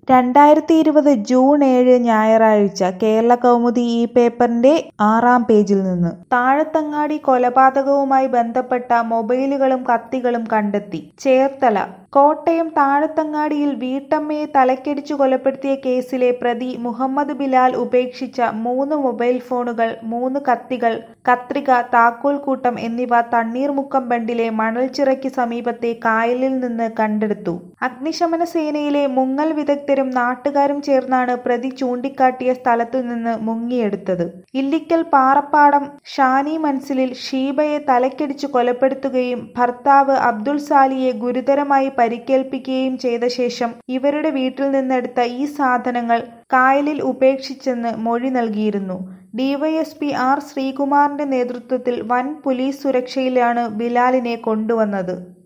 2020 June 7 ഞായറാഴ്ച കേരളകൗമുദി ഈ പേപ്പറിന്റെ 6-ാം പേജിൽ നിന്ന്. താഴത്തങ്ങാടി കൊലപാതകവുമായി ബന്ധപ്പെട്ട മൊബൈലുകളും കത്തികളും കണ്ടെത്തി. ചേർത്തല കോട്ടയം താഴത്തങ്ങാടിയിൽ വീട്ടമ്മയെ തലക്കടിച്ചു കൊലപ്പെടുത്തിയ കേസിലെ പ്രതി മുഹമ്മദ് ബിലാൽ ഉപേക്ഷിച്ച 3 മൊബൈൽ ഫോണുകൾ, 3 കത്തികൾ, കത്രിക, താക്കോൽക്കൂട്ടം എന്നിവ തണ്ണീർമുക്കം ബണ്ടിലെ മണൽച്ചിറയ്ക്ക് സമീപത്തെ കായലിൽ നിന്ന് കണ്ടെടുത്തു. അഗ്നിശമന സേനയിലെ മുങ്ങൽ വിദഗ്ധരും നാട്ടുകാരും ചേർന്നാണ് പ്രതി ചൂണ്ടിക്കാട്ടിയ സ്ഥലത്തുനിന്ന് മുങ്ങിയെടുത്തത്. ഇല്ലിക്കൽ പാറപ്പാടം ഷാനി മൻസിലിൽ ഷീബയെ തലക്കടിച്ചു കൊലപ്പെടുത്തുകയും ഭർത്താവ് അബ്ദുൾ സാലിയെ ഗുരുതരമായി പരിക്കേൽപ്പിക്കുകയും ചെയ്ത ശേഷം ഇവരുടെ വീട്ടിൽ നിന്നെടുത്ത ഈ സാധനങ്ങൾ കായലിൽ ഉപേക്ഷിച്ചെന്ന് മൊഴി നൽകിയിരുന്നു. ഡിവൈഎസ്പി ആർ ശ്രീകുമാറിന്റെ നേതൃത്വത്തിൽ വൻ പോലീസ് സുരക്ഷയിലാണ് ബിലാലിനെ കൊണ്ടുവന്നത്.